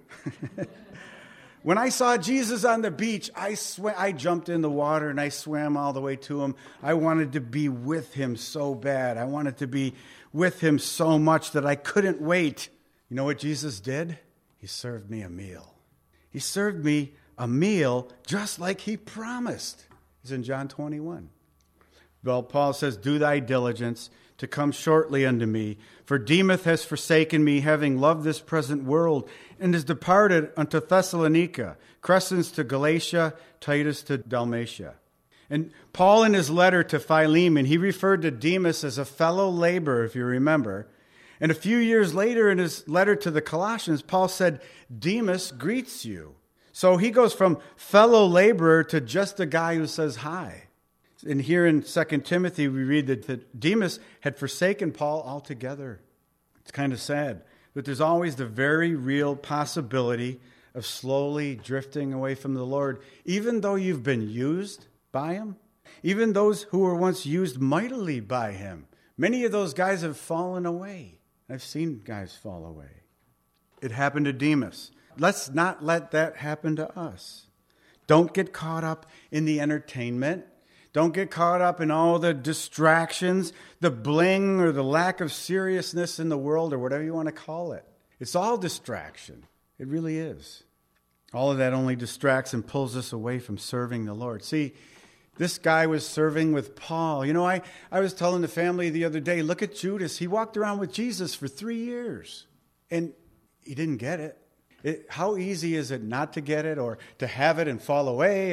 [SPEAKER 1] when I saw Jesus on the beach, I jumped in the water and I swam all the way to him. I wanted to be with him so bad. I wanted to be with him so much that I couldn't wait. You know what Jesus did? He served me a meal. He served me a meal just like he promised. It's in John 21. Well, Paul says, do thy diligence to come shortly unto me. For Demas has forsaken me, having loved this present world, and is departed unto Thessalonica, Crescens to Galatia, Titus to Dalmatia. And Paul, in his letter to Philemon, he referred to Demas as a fellow laborer, if you remember. And a few years later, in his letter to the Colossians, Paul said, Demas greets you. So he goes from fellow laborer to just a guy who says hi. And here in 2 Timothy, we read that Demas had forsaken Paul altogether. It's kind of sad, but there's always the very real possibility of slowly drifting away from the Lord, even though you've been used by him, even those who were once used mightily by him. Many of those guys have fallen away. I've seen guys fall away. It happened to Demas. Let's not let that happen to us. Don't get caught up in the entertainment. Don't get caught up in all the distractions, the bling or the lack of seriousness in the world or whatever you want to call it. It's all distraction. It really is. All of that only distracts and pulls us away from serving the Lord. See, this guy was serving with Paul. You know, I was telling the family the other day, look at Judas. He walked around with Jesus for 3 years, and he didn't get it. How easy is it not to get it or to have it and fall away?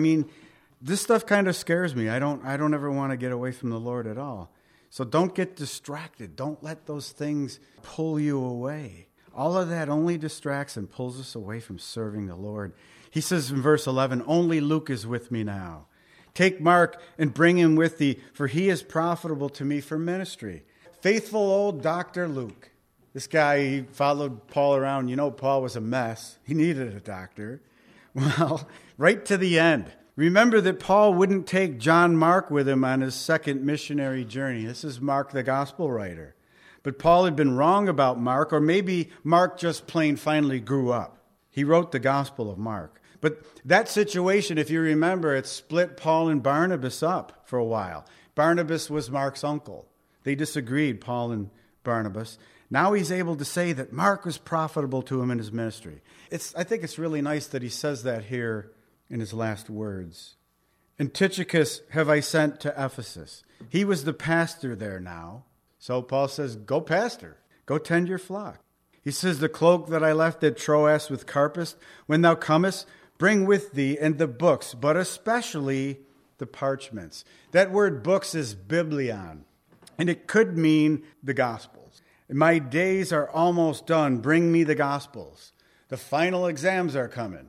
[SPEAKER 1] This stuff kind of scares me. I don't ever want to get away from the Lord at all. So don't get distracted. Don't let those things pull you away. All of that only distracts and pulls us away from serving the Lord. He says in verse 11, only Luke is with me now. Take Mark and bring him with thee, for he is profitable to me for ministry. Faithful old Dr. Luke. This guy, he followed Paul around. You know, Paul was a mess. He needed a doctor. Well, right to the end. Remember that Paul wouldn't take John Mark with him on his second missionary journey. This is Mark, the gospel writer. But Paul had been wrong about Mark, or maybe Mark just plain finally grew up. He wrote the Gospel of Mark. But that situation, if you remember, it split Paul and Barnabas up for a while. Barnabas was Mark's uncle. They disagreed, Paul and Barnabas. Now he's able to say that Mark was profitable to him in his ministry. I think it's really nice that he says that here in his last words. And Tychicus have I sent to Ephesus. He was the pastor there now. So Paul says, go pastor. Go tend your flock. He says, the cloak that I left at Troas with Carpus, when thou comest, bring with thee and the books, but especially the parchments. That word books is biblion, and it could mean the Gospels. My days are almost done. Bring me the Gospels. The final exams are coming.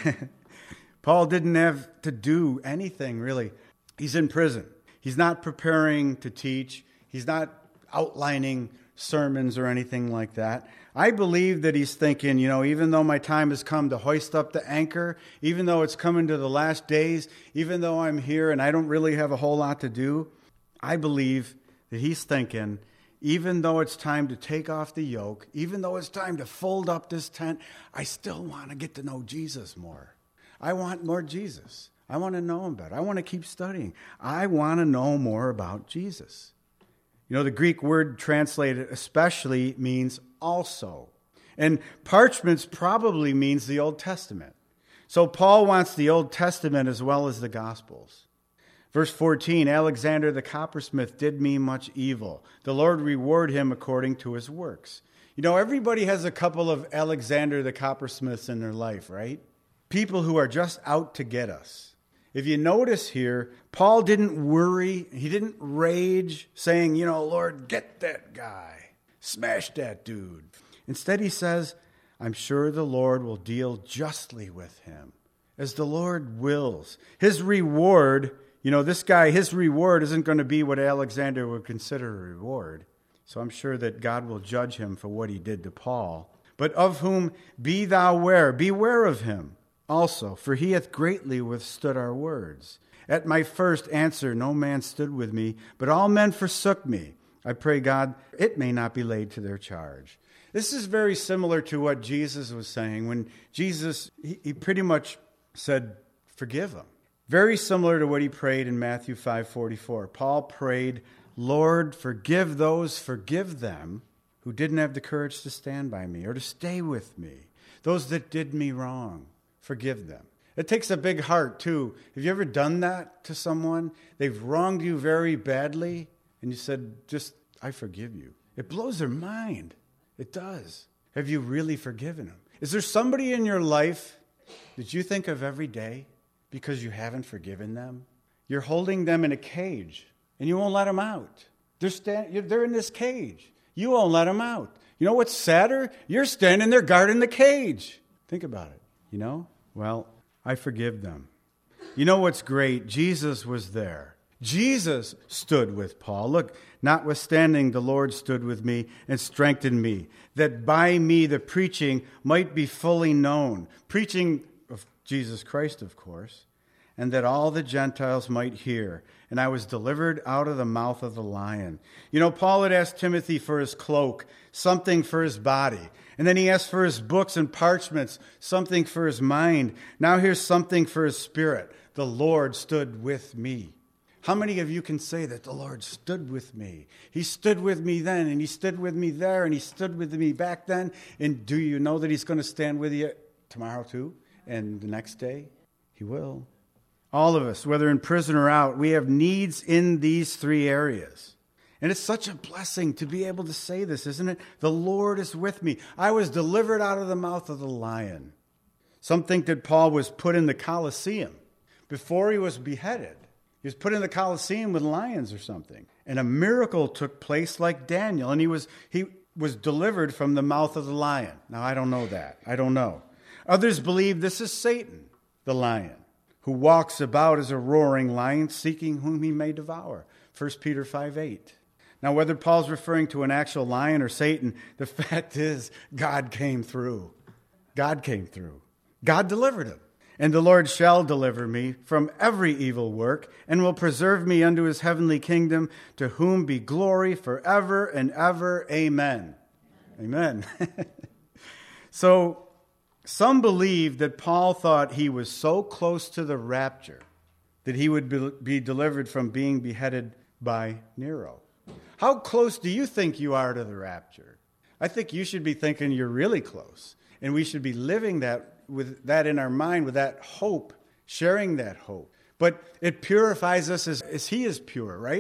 [SPEAKER 1] Paul didn't have to do anything, really. He's in prison. He's not preparing to teach. He's not outlining sermons or anything like that. I believe that he's thinking, even though my time has come to hoist up the anchor, even though it's coming to the last days, even though I'm here and I don't really have a whole lot to do, I believe that he's thinking, even though it's time to take off the yoke, even though it's time to fold up this tent, I still want to get to know Jesus more. I want more Jesus. I want to know him better. I want to keep studying. I want to know more about Jesus. The Greek word translated especially means also. And parchments probably means the Old Testament. So Paul wants the Old Testament as well as the Gospels. Verse 14, Alexander the coppersmith did me much evil. The Lord reward him according to his works. Everybody has a couple of Alexander the coppersmiths in their life, right? People who are just out to get us. If you notice here, Paul didn't worry, he didn't rage, saying, Lord, get that guy, smash that dude. Instead, he says, I'm sure the Lord will deal justly with him, as the Lord wills. His reward, this guy, his reward isn't going to be what Alexander would consider a reward. So I'm sure that God will judge him for what he did to Paul. But of whom be thou ware, beware of him. Also, for he hath greatly withstood our words. At my first answer no man stood with me, but all men forsook me. I pray God, it may not be laid to their charge. This is very similar to what Jesus was saying when Jesus, he pretty much said, forgive them. Very similar to what he prayed in Matthew 5:44. Paul prayed, Lord, forgive them who didn't have the courage to stand by me or to stay with me. Those that did me wrong. Forgive them. It takes a big heart, too. Have you ever done that to someone? They've wronged you very badly, and you said, I forgive you. It blows their mind. It does. Have you really forgiven them? Is there somebody in your life that you think of every day because you haven't forgiven them? You're holding them in a cage, and you won't let them out. They're in this cage. You won't let them out. You know what's sadder? You're standing there guarding the cage. Think about it. Well, I forgive them. You know what's great? Jesus was there. Jesus stood with Paul. Look, notwithstanding, the Lord stood with me and strengthened me, that by me the preaching might be fully known. Preaching of Jesus Christ, of course, and that all the Gentiles might hear. And I was delivered out of the mouth of the lion. Paul had asked Timothy for his cloak, something for his body. And then he asked for his books and parchments, something for his mind. Now here's something for his spirit. The Lord stood with me. How many of you can say that the Lord stood with me? He stood with me then, and he stood with me there, and he stood with me back then. And do you know that he's going to stand with you tomorrow too? And the next day? He will. All of us, whether in prison or out, we have needs in these three areas. And it's such a blessing to be able to say this, isn't it? The Lord is with me. I was delivered out of the mouth of the lion. Some think that Paul was put in the Colosseum before he was beheaded. He was put in the Colosseum with lions or something. And a miracle took place like Daniel. And he was delivered from the mouth of the lion. Now, I don't know that. I don't know. Others believe this is Satan, the lion, who walks about as a roaring lion, seeking whom he may devour. 1 Peter 5:8. Now, whether Paul's referring to an actual lion or Satan, the fact is God came through. God came through. God delivered him. And the Lord shall deliver me from every evil work and will preserve me unto his heavenly kingdom, to whom be glory forever and ever. Amen. Amen. So, some believe that Paul thought he was so close to the rapture that he would be delivered from being beheaded by Nero. How close do you think you are to the rapture? I think you should be thinking you're really close. And we should be living that with that in our mind, with that hope, sharing that hope. But it purifies us as he is pure, right?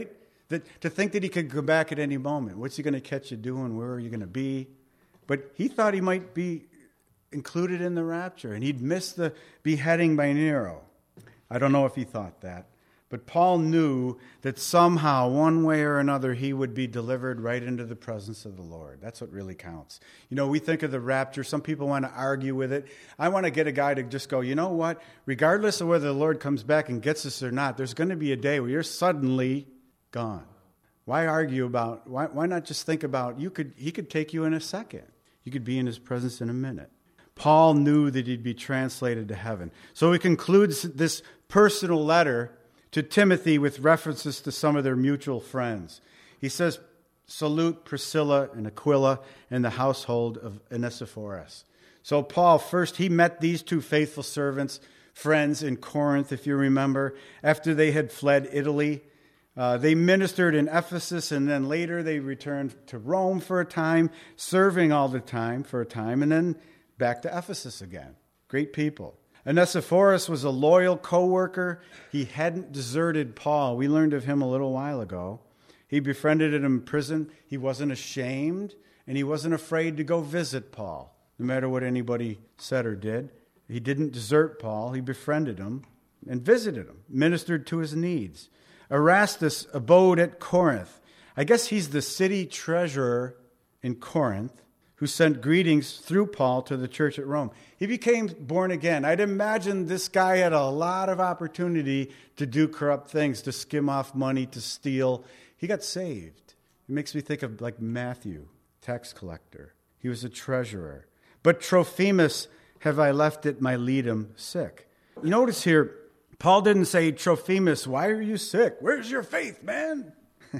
[SPEAKER 1] to think that he could go back at any moment. What's he going to catch you doing? Where are you going to be? But he thought he might be included in the rapture, and he'd miss the beheading by Nero. I don't know if he thought that. But Paul knew that somehow, one way or another, he would be delivered right into the presence of the Lord. That's what really counts. You know, we think of the rapture. Some people want to argue with it. I want to get a guy to just go, you know what? Regardless of whether the Lord comes back and gets us or not, there's going to be a day where you're suddenly gone. Why argue about, why not just think about, he could take you in a second. You could be in his presence in a minute. Paul knew that he'd be translated to heaven. So he concludes this personal letter to Timothy with references to some of their mutual friends. He says, salute Priscilla and Aquila and the household of Onesiphorus. So Paul, first, he met these two faithful servants, friends in Corinth, if you remember, after they had fled Italy. They ministered in Ephesus, and then later they returned to Rome for a time, serving all the time for a time, and then back to Ephesus again. Great people. Onesiphorus was a loyal co-worker. He hadn't deserted Paul. We learned of him a little while ago. He befriended him in prison. He wasn't ashamed, and he wasn't afraid to go visit Paul, no matter what anybody said or did. He didn't desert Paul. He befriended him and visited him, ministered to his needs. Erastus abode at Corinth. I guess he's the city treasurer in Corinth, who sent greetings through Paul to the church at Rome. He became born again. I'd imagine this guy had a lot of opportunity to do corrupt things, to skim off money, to steal. He got saved. It makes me think of like Matthew, tax collector. He was a treasurer. But Trophimus have I left at Miletum sick. You notice here, Paul didn't say, Trophimus, why are you sick? Where's your faith, man?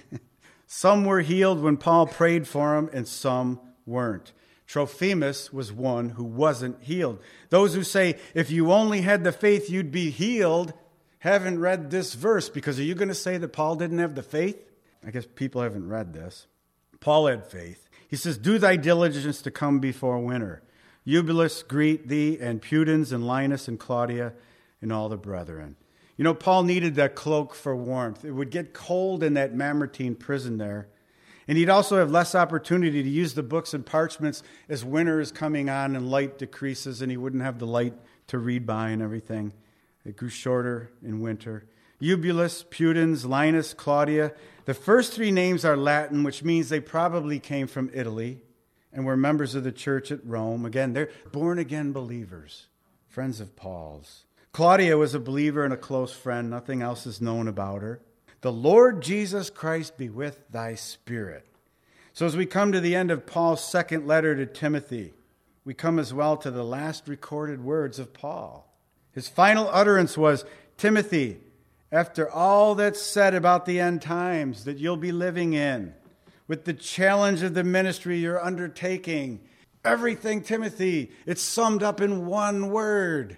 [SPEAKER 1] Some were healed when Paul prayed for them, and some weren't. Trophimus was one who wasn't healed. Those who say, if you only had the faith, you'd be healed, haven't read this verse, because are you going to say that Paul didn't have the faith? I guess people haven't read this. Paul had faith. He says, do thy diligence to come before winter. Eubulus greet thee, and Pudens and Linus and Claudia and all the brethren. You know, Paul needed that cloak for warmth. It would get cold in that Mamertine prison there. And he'd also have less opportunity to use the books and parchments as winter is coming on and light decreases, and he wouldn't have the light to read by and everything. It grew shorter in winter. Eubulus, Pudens, Linus, Claudia. The first three names are Latin, which means they probably came from Italy and were members of the church at Rome. Again, they're born-again believers, friends of Paul's. Claudia was a believer and a close friend. Nothing else is known about her. The Lord Jesus Christ be with thy spirit. So as we come to the end of Paul's second letter to Timothy, we come as well to the last recorded words of Paul. His final utterance was, Timothy, after all that's said about the end times that you'll be living in, with the challenge of the ministry you're undertaking, everything, Timothy, it's summed up in one word,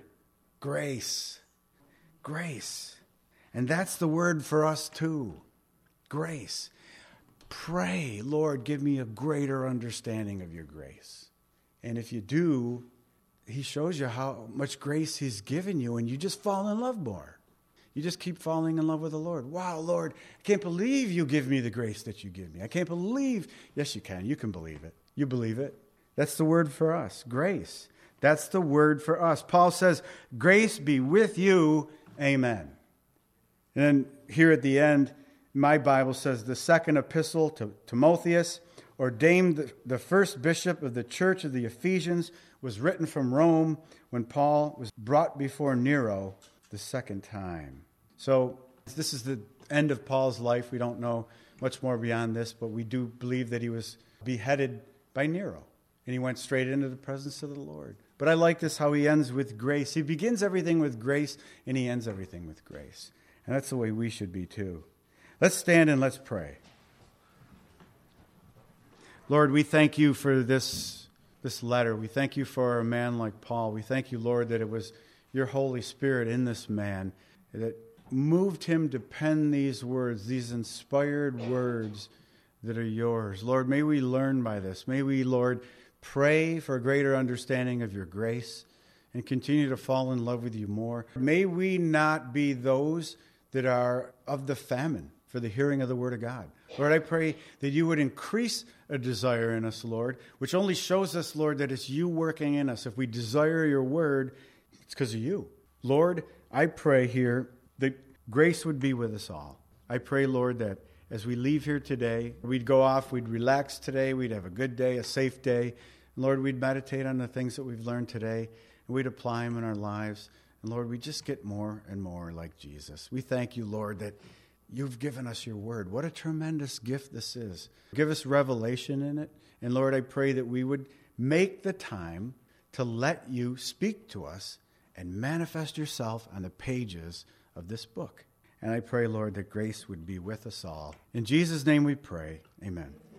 [SPEAKER 1] grace. Grace. And that's the word for us too. Grace. Pray, Lord, give me a greater understanding of your grace. And if you do, he shows you how much grace he's given you, and you just fall in love more. You just keep falling in love with the Lord. Wow, Lord, I can't believe you give me the grace that you give me. I can't believe. Yes, you can. You can believe it. You believe it. That's the word for us, grace. That's the word for us. Paul says, grace be with you. Amen. And then here at the end, my Bible says the second epistle to Timotheus, ordained the first bishop of the church of the Ephesians, was written from Rome when Paul was brought before Nero the second time. So this is the end of Paul's life. We don't know much more beyond this, but we do believe that he was beheaded by Nero, and he went straight into the presence of the Lord. But I like this, how he ends with grace. He begins everything with grace, and he ends everything with grace. And that's the way we should be too. Let's stand and let's pray. Lord, we thank you for this letter. We thank you for a man like Paul. We thank you, Lord, that it was your Holy Spirit in this man that moved him to pen these words, these inspired words that are yours. Lord, may we learn by this. May we, Lord, pray for a greater understanding of your grace and continue to fall in love with you more. May we not be those that are of the famine. for the hearing of the word of God. Lord, I pray that you would increase a desire in us, Lord, which only shows us, Lord, that it's you working in us. If we desire your word, it's because of you. Lord, I pray here that grace would be with us all. I pray, Lord, that as we leave here today, we'd go off, we'd relax today, we'd have a good day, a safe day. And Lord, we'd meditate on the things that we've learned today, and we'd apply them in our lives. And Lord, we just get more and more like Jesus. We thank you, Lord, that you've given us your word. What a tremendous gift this is. Give us revelation in it. And Lord, I pray that we would make the time to let you speak to us and manifest yourself on the pages of this book. And I pray, Lord, that grace would be with us all. In Jesus' name we pray. Amen.